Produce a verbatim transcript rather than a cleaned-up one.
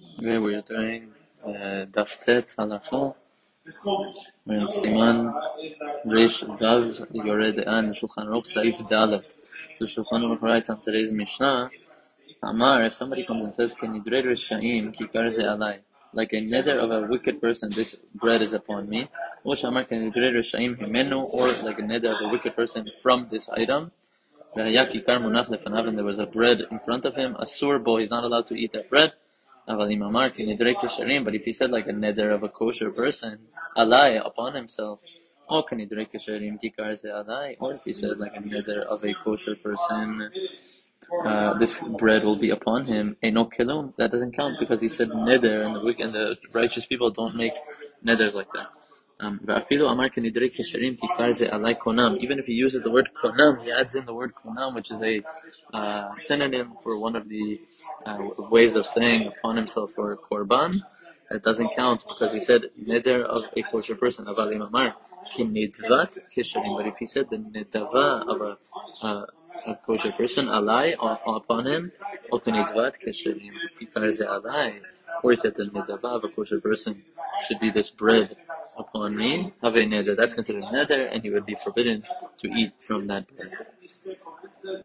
Okay, we're doing uh, Daf Tet Halacha. We're in Siman Reish Vav Yored An Shulchan Aruch Saif Dalet. The Shulchan Aruch writes on today's Mishnah, Amar, if somebody comes and says, Can Nidre Rishayim Kikar Ze Alai, like a nether of a wicked person, this bread is upon me. Or Shamar Can Nidre Rishayim Himenu, or like a nether of a wicked person from this item. And there was a bread in front of him, a sur boy, he's not allowed to eat that bread. But if he said like a neder of a kosher person, alai, upon himself, or if he says like a neder of a kosher person, uh, this bread will be upon him. Eno kelum, that doesn't count because he said neder, and the wicked and the righteous people don't make neders like that. Um, even if he uses the word konam, he adds in the word konam, which is a uh, synonym for one of the uh, ways of saying upon himself for korban. It doesn't count because he said neder of a kosher person. But if he said the nedava of a, uh, a kosher person, alai, upon him, or kinidvat kesherim, kikar ze alai, or he said the nedava of a kosher person should be this bread upon me, have a neder. That's considered neder, and he would be forbidden to eat from that bread.